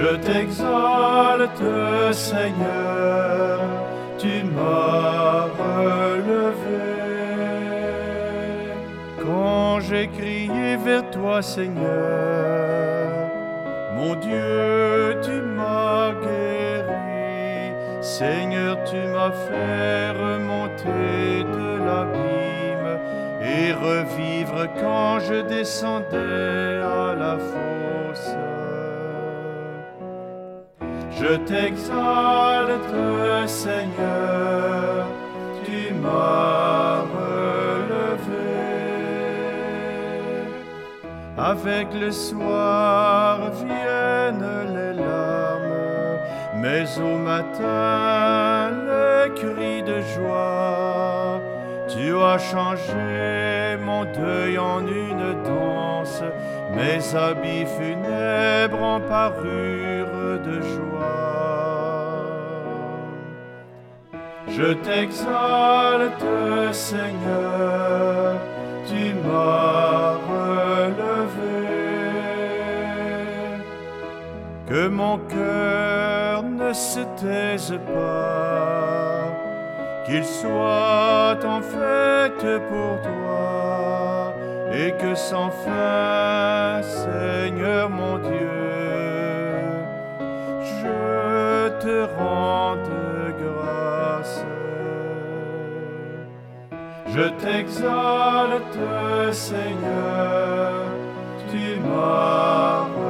Je t'exalte, Seigneur, tu m'as relevé. Quand j'ai crié vers toi, Seigneur, mon Dieu, tu m'as guéri. Seigneur, tu m'as fait remonter de l'abîme et revivre quand je descendais à la fosse. Je t'exalte, Seigneur, tu m'as relevé. Avec le soir viennent les larmes, mais au matin les cris de joie. Tu as changé mon deuil en une danse, mes habits funèbres en parure de joie. Je t'exalte, Seigneur, tu m'as relevé. Que mon cœur ne se taise pas, qu'il soit en fête pour toi, et que sans fin, Seigneur mon Dieu, je te rende grâce. Je t'exalte, Seigneur, tu m'as